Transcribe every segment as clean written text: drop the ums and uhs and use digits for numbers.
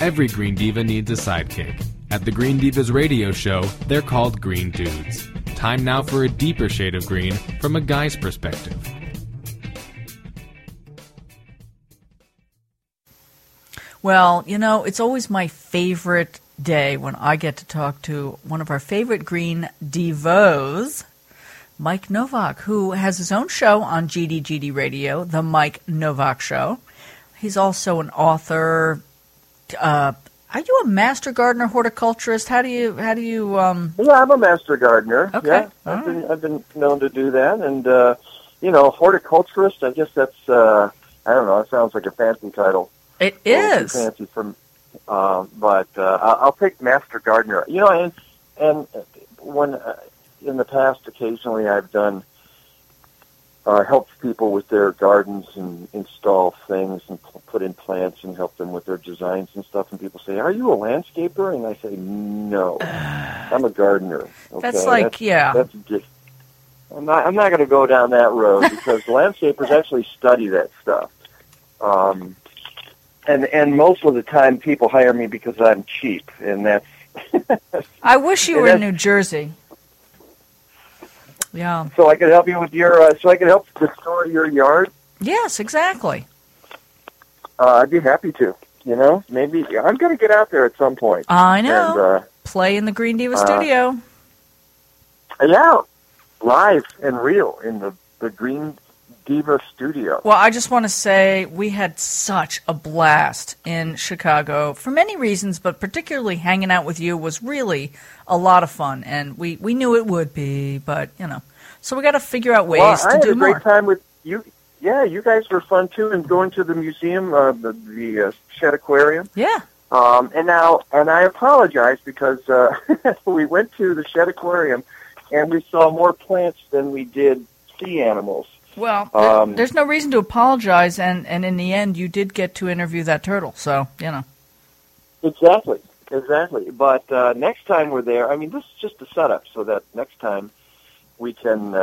Every Green Diva needs a sidekick. At the Green Divas radio show, they're called Green Dudes. Time now for a deeper shade of green from a guy's perspective. Well, you know, it's always my favorite day when I get to talk to one of our favorite Green Divos, Mike Novak, who has his own show on GDGD Radio, The Mike Novak Show. He's also an author. Are you a master gardener, horticulturist? How do you? Yeah, I'm a master gardener. Okay, yeah, I've been known to do that, and horticulturist. I guess that's I don't know. It sounds like a fancy title. It is fancy but I'll take master gardener. You know, and when in the past, occasionally I've done helped people with their gardens and install things and put in plants and help them with their designs and stuff. And people say, "Are you a landscaper?" And I say, "No, I'm a gardener." Okay? That's like, That's just, I'm not going to go down that road because landscapers actually study that stuff. And most of the time, people hire me because I'm cheap, and that's. I wish you were in New Jersey. Yeah. So I could help you with your. So I could help restore your yard. Yes, exactly. I'd be happy to. You know, maybe I'm going to get out there at some point. I know. And, play in the Green Diva studio. Yeah, live and real in the Green Diva studio. Well, I just want to say we had such a blast in Chicago for many reasons, but particularly hanging out with you was really a lot of fun, and we knew it would be, but, you know. So we got to figure out ways to do more. I had a great time with you. Yeah, you guys were fun, too, and going to the museum, the Shedd Aquarium. Yeah. And I apologize because we went to the Shedd Aquarium, and we saw more plants than we did sea animals. Well, there's no reason to apologize, and in the end, you did get to interview that turtle, so, you know. Exactly. But next time we're there, I mean, this is just a setup so that next time we can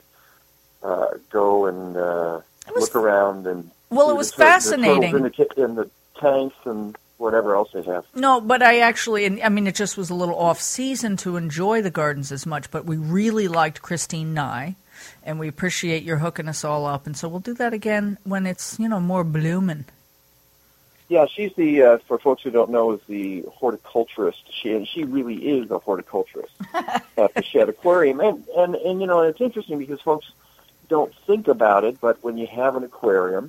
go and look around and... Well, it was fascinating. In the tanks and whatever else they have. No, but it just was a little off-season to enjoy the gardens as much, but we really liked Christine Nye. And we appreciate your hooking us all up. And so we'll do that again when it's, more blooming. Yeah, she's the, for folks who don't know, is the horticulturist. She really is a horticulturist at the Shedd Aquarium. And it's interesting because folks don't think about it, but when you have an aquarium,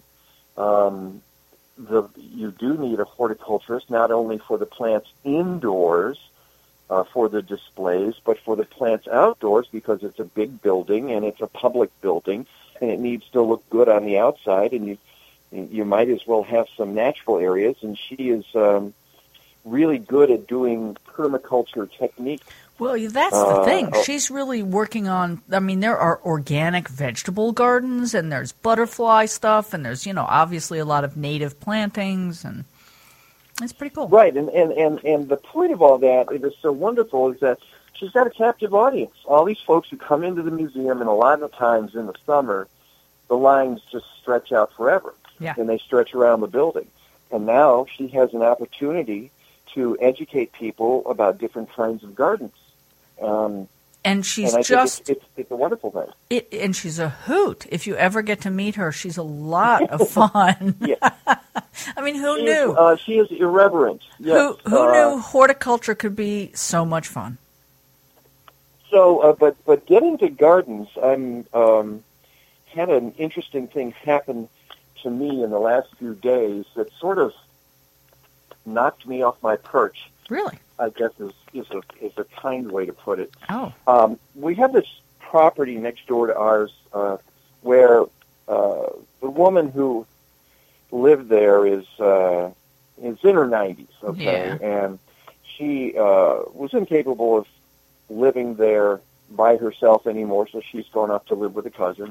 you do need a horticulturist, not only for the plants indoors, for the displays, but for the plants outdoors because it's a big building and it's a public building and it needs to look good on the outside and you might as well have some natural areas, and she is really good at doing permaculture techniques. Well, that's the thing. She's really working on, there are organic vegetable gardens and there's butterfly stuff and there's, obviously a lot of native plantings, and it's pretty cool. Right, and the point of all that, it is so wonderful, is that she's got a captive audience. All these folks who come into the museum, and a lot of times in the summer, the lines just stretch out forever. Yeah. And they stretch around the building. And now she has an opportunity to educate people about different kinds of gardens. And she's it's a wonderful thing. And she's a hoot. If you ever get to meet her, she's a lot of fun. Yeah. Who knew? She is irreverent. Yes. Who knew horticulture could be so much fun? So, but getting to gardens, had an interesting thing happen to me in the last few days that sort of knocked me off my perch. Really? I guess is a kind way to put it. Oh. We have this property next door to ours where the woman who lived there is in her 90s, okay? Yeah. And she was incapable of living there by herself anymore, so she's gone up to live with a cousin.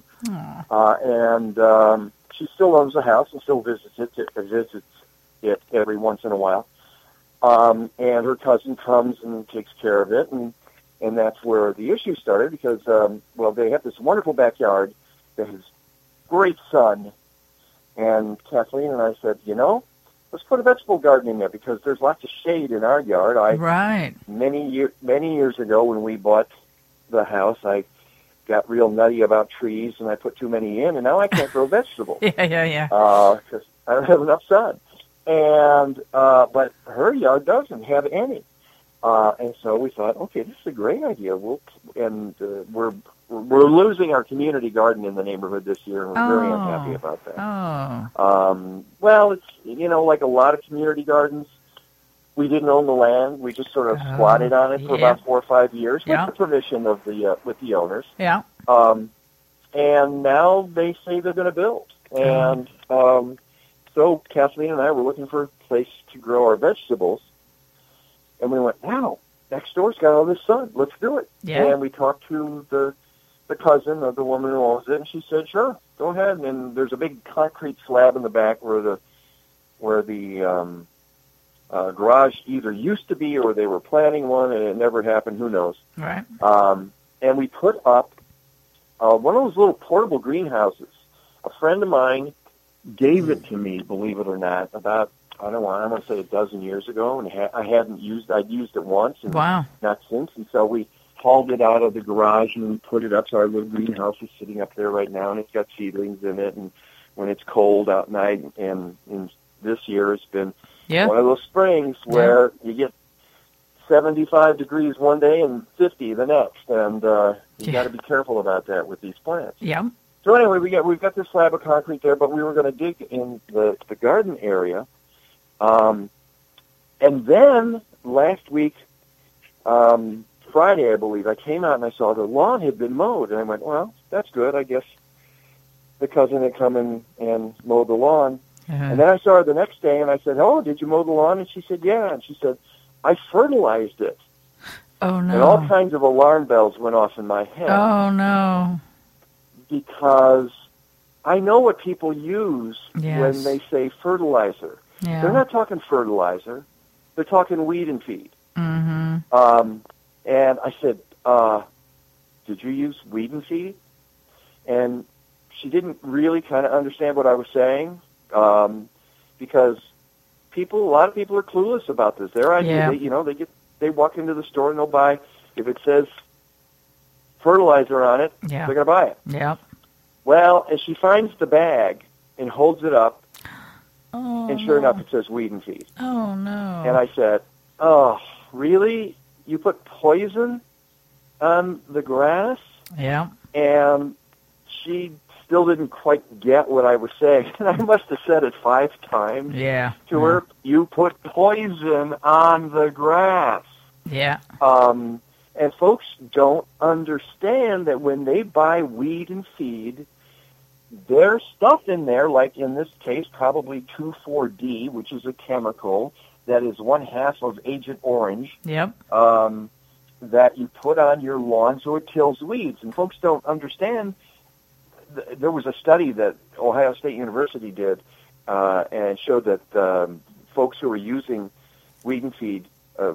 And she still owns the house and still visits it every once in a while. And her cousin comes and takes care of it, and that's where the issue started because, they have this wonderful backyard that has great sun, and Kathleen and I said, let's put a vegetable garden in there because there's lots of shade in our yard. Right. Many years ago when we bought the house, I got real nutty about trees, and I put too many in, and now I can't grow vegetables. Yeah. Because I don't have enough sun. And but her yard doesn't have any. And so we thought, okay, this is a great idea. We're losing our community garden in the neighborhood this year, and we're very unhappy about that. Well, it's like a lot of community gardens, we didn't own the land. We just sort of squatted on it for about 4 or 5 years with the permission of the owners. Yeah. And now they say they're going to build. And so Kathleen and I were looking for a place to grow our vegetables. And we went, wow, next door's got all this sun. Let's do it. Yeah. And we talked to the cousin of the woman who owns it, and she said, sure, go ahead. And there's a big concrete slab in the back where the garage either used to be or they were planning one, and it never happened. Who knows? Right. And we put up one of those little portable greenhouses. A friend of mine gave it to me, believe it or not, about, I want to say a dozen years ago, and I'd used it once, and not since. And so we hauled it out of the garage and we put it up. So our little greenhouse is sitting up there right now, and it's got seedlings in it. And when it's cold out night, and this year it's been one of those springs where you get 75 degrees one day and 50 the next, and you got to be careful about that with these plants. Yeah. So anyway, we've got this slab of concrete there, but we were going to dig in the garden area. And then last week, Friday, I believe, I came out and I saw the lawn had been mowed. And I went, well, that's good. I guess the cousin had come in and mowed the lawn. And then I saw her the next day and I said, oh, did you mow the lawn? And she said, yeah. And she said, I fertilized it. Oh, no. And all kinds of alarm bells went off in my head. Oh, no. Because I know what people use when they say fertilizer. Yeah. They're not talking fertilizer. They're talking weed and feed. Mm-hmm. And I said, did you use weed and feed? And she didn't really kind of understand what I was saying, because a lot of people are clueless about this. Their idea, they walk into the store and they'll buy, if it says fertilizer on it, they're going to buy it. Yeah. Well, and she finds the bag and holds it up, and sure enough, it says weed and feed. Oh, no. And I said, oh, really? You put poison on the grass? Yeah. And she still didn't quite get what I was saying. And I must have said it 5 times to her. You put poison on the grass. Yeah. And folks don't understand that when they buy weed and feed, there's stuff in there, like in this case, probably 2,4-D, which is a chemical that is 1/2 of Agent Orange. Yep. That you put on your lawn so it kills weeds. And folks don't understand. There was a study that Ohio State University did, and showed that folks who were using weed and feed,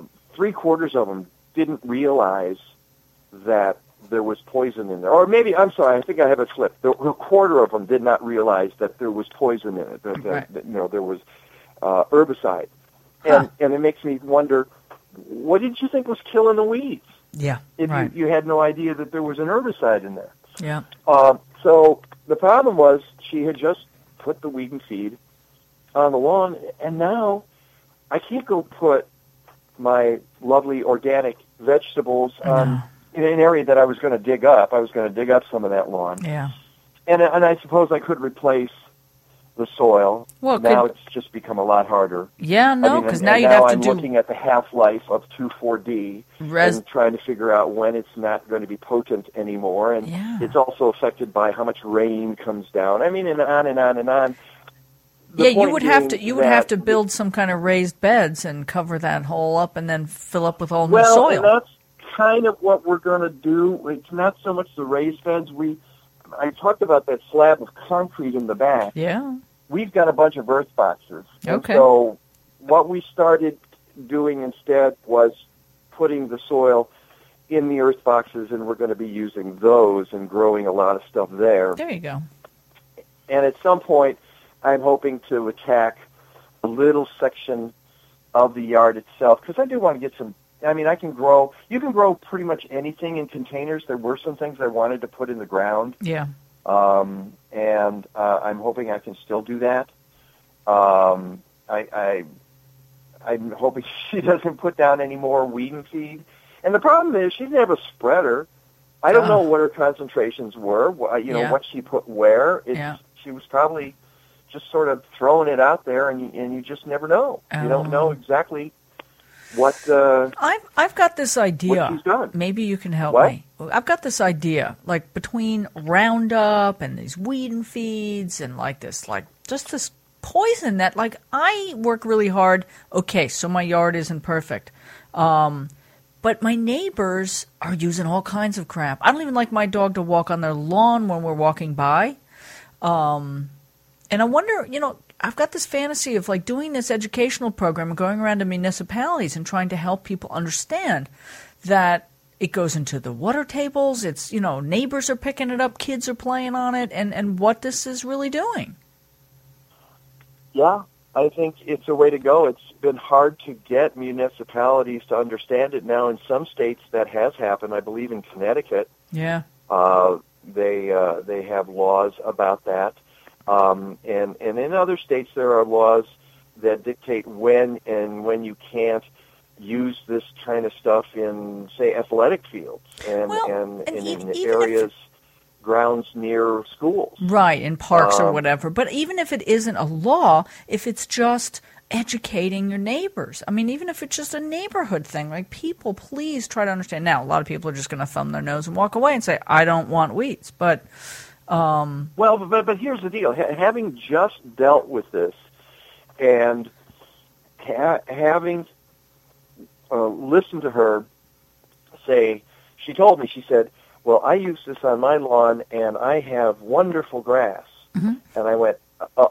3/4 of them didn't realize that there was poison in there. Or maybe, I'm sorry, I think I have it flipped. A 1/4 of them did not realize that there was poison in it, that there was herbicide. And it makes me wonder, what did you think was killing the weeds? Yeah, if you had no idea that there was an herbicide in there. Yeah. So the problem was she had just put the weed and feed on the lawn, and now I can't go put my lovely organic vegetables in an area that I was going to dig up. I was going to dig up some of that lawn. Yeah. And I suppose I could replace the soil. Well, now it's just become a lot harder. Yeah, no, because now you'd have to I'm looking at the half-life of 2,4-D and trying to figure out when it's not going to be potent anymore. And it's also affected by how much rain comes down. I mean, and on and on and on. You would have to build some kind of raised beds and cover that hole up and then fill up with all new soil. And that's kind of what we're going to do. It's not so much the raised beds. I talked about that slab of concrete in the back. Yeah. We've got a bunch of earth boxes. Okay. And so what we started doing instead was putting the soil in the earth boxes, and we're going to be using those and growing a lot of stuff there. There you go. And at some point, I'm hoping to attack little section of the yard itself, because I do want to get some. I mean, you can grow pretty much anything in containers. There were some things I wanted to put in the ground. Yeah. And I'm hoping I can still do that. I'm hoping she doesn't put down any more weed and feed. And the problem is she didn't have a spreader. I don't know what her concentrations were, what she put where. She was probably just sort of throwing it out there, and you just never know. You don't know exactly what. I've got this idea. What she's done. Maybe you can help What? me. I've got this idea, like between Roundup and these weed and feeds and like this poison that, like, I work really hard. Okay, so my yard isn't perfect. But my neighbors are using all kinds of crap. I don't even like my dog to walk on their lawn when we're walking by. And I wonder, I've got this fantasy of like doing this educational program and going around to municipalities and trying to help people understand that it goes into the water tables. It's, neighbors are picking it up, kids are playing on it, and what this is really doing. Yeah, I think it's a way to go. It's been hard to get municipalities to understand it. Now, in some states that has happened. I believe in Connecticut. Yeah. They have laws about that. And in other states there are laws that dictate when you can't use this kind of stuff in, say, athletic fields and in areas, grounds near schools. Right, in parks or whatever. But even if it isn't a law, if it's just educating your neighbors, I mean, even if it's just a neighborhood thing, like, people, please try to understand. Now, a lot of people are just going to thumb their nose and walk away and say, I don't want weeds. But but here's the deal. Having just dealt with this and having listened to her say, she told me, she said, well, I use this on my lawn and I have wonderful grass. Mm-hmm. And I went,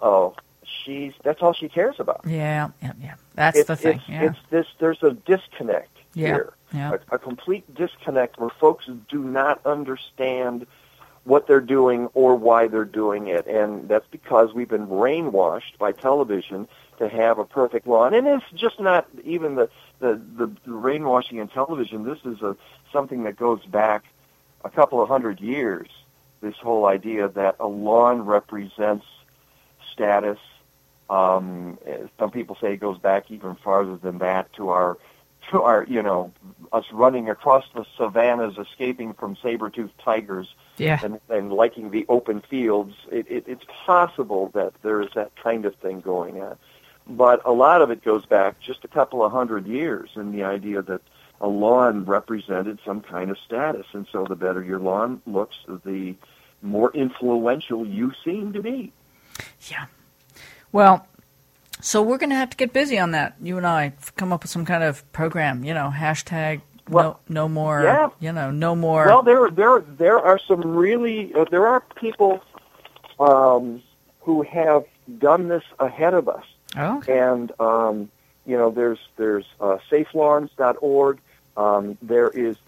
that's all she cares about. Yeah. That's the thing. It's this, there's a disconnect here. Yeah. A complete disconnect where folks do not understand what they're doing or why they're doing it. And that's because we've been brainwashed by television to have a perfect lawn. And it's just not even the brainwashing in television. This is something that goes back a couple of hundred years, this whole idea that a lawn represents status. Some people say it goes back even farther than that to our us running across the savannas, escaping from saber-toothed tigers, and liking the open fields. It's possible that there's that kind of thing going on. But a lot of it goes back just a couple of hundred years in the idea that a lawn represented some kind of status. And so the better your lawn looks, the more influential you seem to be. Yeah. Well, so we're going to have to get busy on that. You and I come up with some kind of program, hashtag no more, no more. Well, there are some really, there are people who have done this ahead of us. Oh, okay. And, there's safelawns.org. There is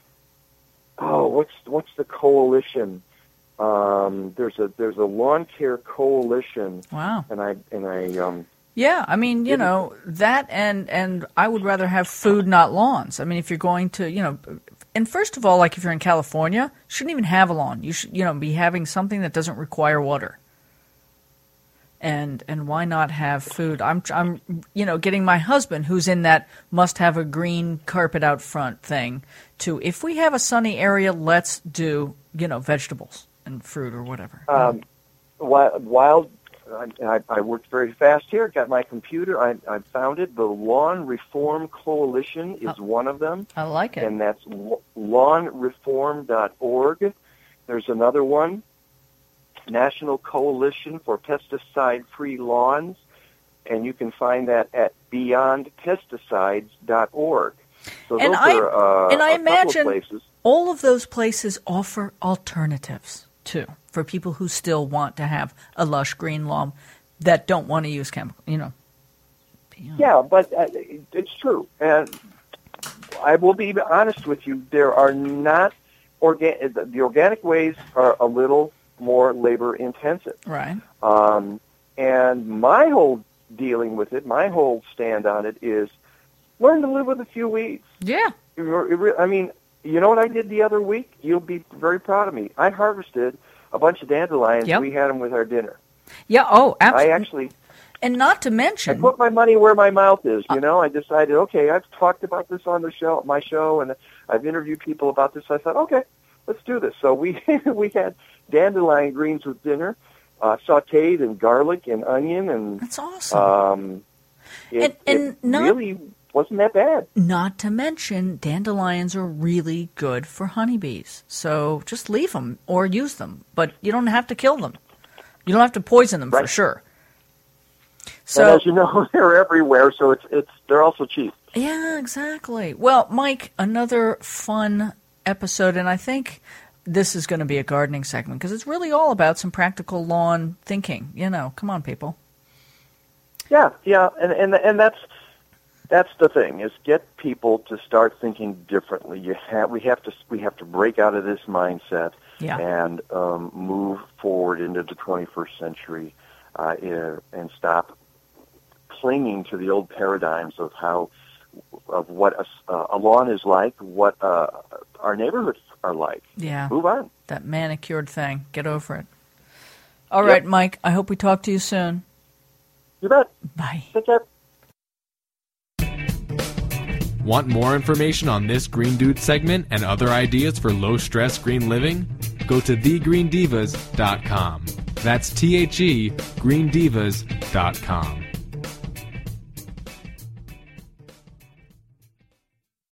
what's the coalition? There's a lawn care coalition. Wow. And I yeah, I mean, that and I would rather have food, not lawns. I mean, if you're going to, and first of all, like if you're in California, you shouldn't even have a lawn. You should, be having something that doesn't require water. And why not have food? I'm getting my husband, who's in that must have a green carpet out front thing, to, if we have a sunny area, let's do, vegetables and fruit or whatever. I worked very fast here. Got my computer. I found it. The Lawn Reform Coalition is one of them. I like it. And that's lawnreform.org. There's another one, National Coalition for Pesticide-Free Lawns, and you can find that at beyondpesticides.org. So I imagine places. All of those places offer alternatives too, for people who still want to have a lush green lawn that don't want to use chemical, Yeah, but it's true. And I will be honest with you, there are not the organic ways are a little more labor intensive. Right. And my whole dealing with it, my whole stand on it is learn to live with a few weeds. Yeah. I mean, you know what I did the other week? You'll be very proud of me. I harvested a bunch of dandelions. Yep. We had them with our dinner. Yeah, oh, absolutely. I actually... And not to I mention... put my money where my mouth is, you know. I decided, okay, I've talked about this on my show, and I've interviewed people about this. I thought, okay, let's do this. So we had dandelion greens with dinner, sautéed in garlic and onion, and that's awesome. It really wasn't that bad. Not to mention, dandelions are really good for honeybees. So just leave them or use them, but you don't have to kill them. You don't have to poison them, right, for sure. So, and as you know, they're everywhere, so they're also cheap. Yeah, exactly. Well, Mike, another fun episode, and I think this is going to be a gardening segment because it's really all about some practical lawn thinking. You know, come on, people. Yeah, and that's the thing, is get people to start thinking differently. We have to break out of this mindset, yeah, and move forward into the 21st century, and stop clinging to the old paradigms of what a lawn is like, what our neighborhoods are like. Yeah, move on. That manicured thing. Get over it. All right, Mike. I hope we talk to you soon. You bet. Bye. Take care. Want more information on this Green Dude segment and other ideas for low-stress green living? Go to thegreendivas.com. That's THE, greendivas.com.